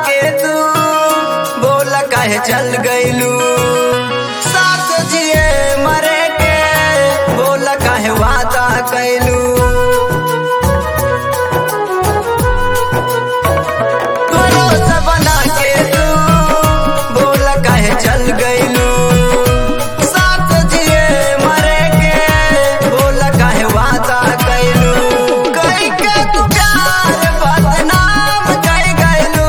के तू बोल काहे चल गइलू। साथ जिए मरे के बोल काहे वादा कैलू। भरोसा बना के तू बोल काहे चल गइलू। साथ जिए मरे के बोल काहे वादा कैलू। कई के तू प्यार बदनाम कर गइलू।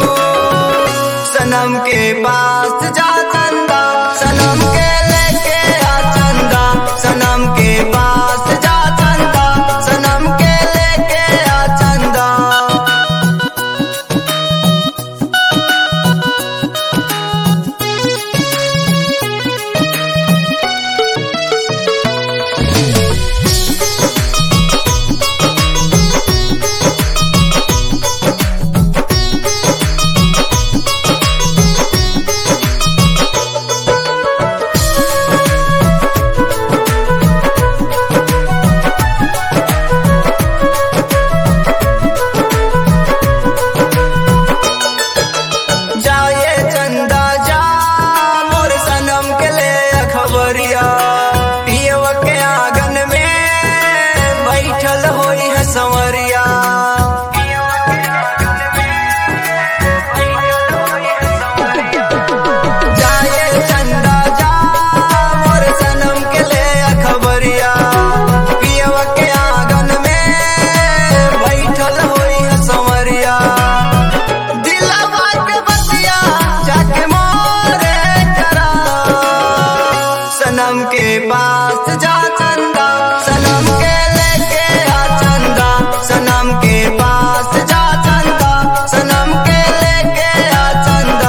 सनम के पास जा चंदा सनम के लेके आ चंदा। सनम के पास जा चंदा सनम के लेके आ चंदा। जाए चंदा जा मोर सनम के ले खबरिया। पियव के आंगन में बैठल होई है संवरिया। जाए चंदा जा मोर सनम के ले खबरिया। पियव के आंगन में बैठल होई है संवरिया। दिलवा के बतिया जाके मोरे करा। सनम के पास जा चंदा सनम के लेके आ चंदा। सनम के पास जा चंदा सनम के लेके आ चंदा।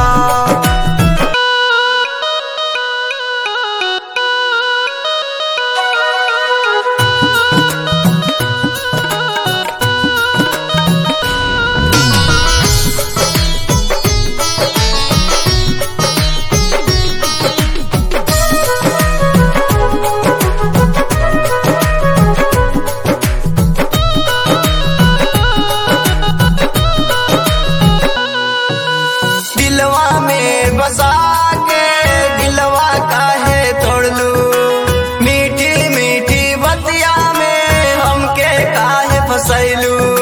दिलवा में बसा के दिलवा काहे तोड़लू। मीठी मीठी बतिया में हमके काहे फसैलू।